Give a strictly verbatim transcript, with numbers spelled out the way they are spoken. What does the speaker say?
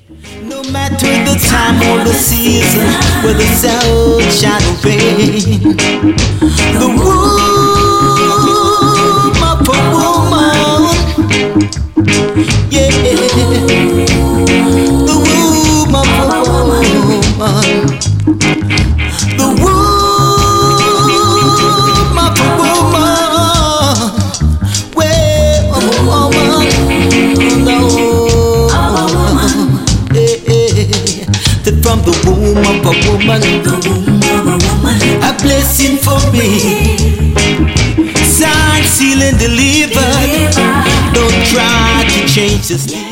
No matter the time or the season, whether sunshine or rain, the womb of a woman, yeah, the womb of a woman, the womb of a woman, where a woman, no. From the womb of a woman, the womb of a woman, a blessing for me. Signed, sealed, and delivered. Don't try to change the